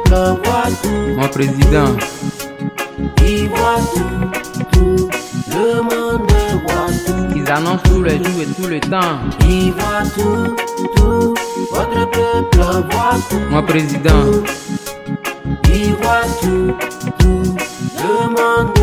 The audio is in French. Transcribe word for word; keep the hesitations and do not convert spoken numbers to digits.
peuple voit tout. Mon président, Il voit tout, tout. Le monde voit tout. ils annoncent tous les jours et tout le temps. Il voit tout, tout. Votre peuple voit tout. Mon président, Il voit tout, tout. Le monde